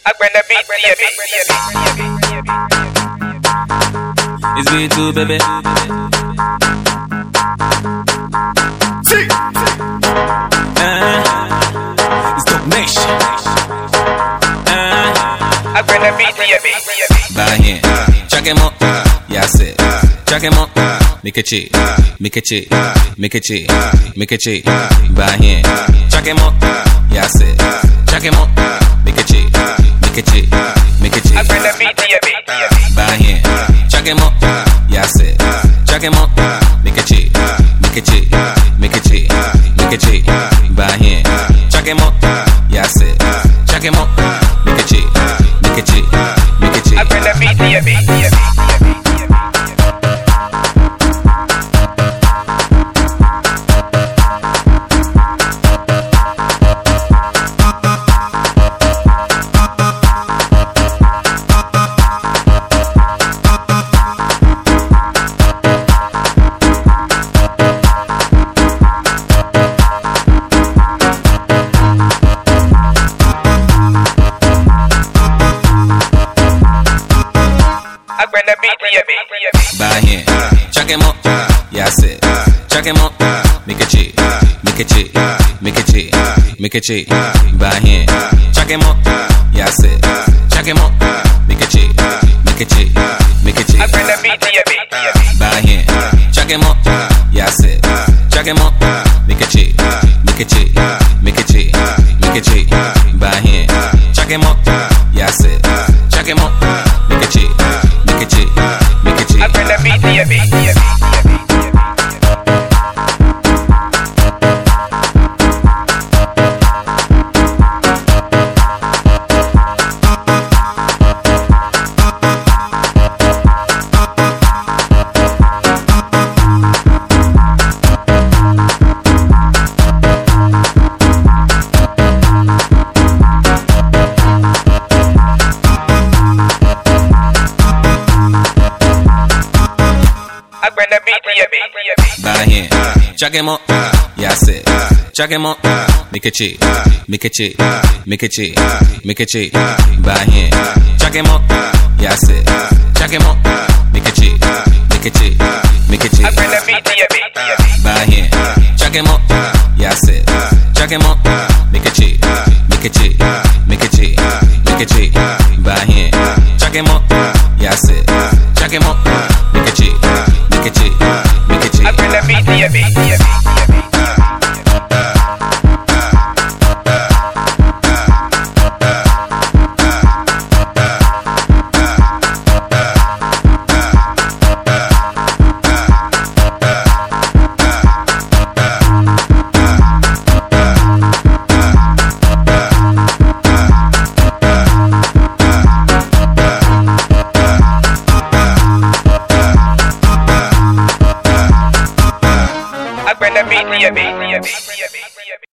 I bring the beat, baby. It's me too, baby. See, It's Dope Nation. I bring the beat, baby. By hand, check him up. Yeah, I said, check him up. Make a check, make a check, make a check, make a check. By hand, check him up. Yeah, I said, check him up. Make a check, make a check, make a check. I bring the beat, baby. By hand, check him up. Yeah, I said, check him up. Make a check, make a check, make a check, make a check. By hand, check him up. Yeah, I said, check him up. Make a check, make a check, make a check. I bring the beat, baby. I bring the beat, baby. By hand, check him up. Yeah, I said, check him up. Make a check, make a check, make a check, make a check. By hand, check him up. Yeah, I said, check him up. Make a check, make a check, make a check. I bring the beat, baby. By hand, check him up. Yeah, I said, check him up. Make a check, make a check, make a check, make a check. By hand, check him up. Yeah, I said, check him up. Make a check, make a check, make a check. I bring the beat, baby. I bring the beat, baby. By hand, check him up. Yeah, I said, check him up. Make a check, make a check, make a check, make a check. By hand, check him up. Yeah, I said, check him up. Make a check, make a check, make a I check. bring the beat, baby. By hand, check him up. Yeah, I said, check him up. Make a check, make a check, make a check, make a check. By hand, check him up. Yeah, I said, check him up. Make a check, make a check, make a I check. bring the beat, baby. I bring the beat, baby.